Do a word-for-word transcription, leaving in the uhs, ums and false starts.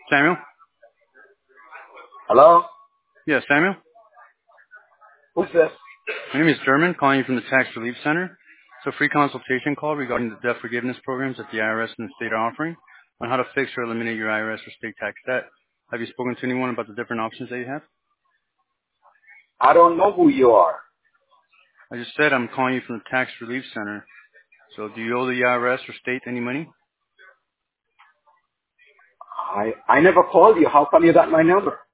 Samuel? Hello? Yeah, Samuel? Who's this? My name is German, calling you from the Tax Relief Center. It's a free consultation call regarding the debt forgiveness programs that the I R S and the state are offering on how to fix or eliminate your I R S or state tax debt. Have you spoken to anyone about the different options that you have? I don't know who you are. I just said I'm calling you from the Tax Relief Center. So do you owe the I R S or state any money? I I never called you. How come you got my number?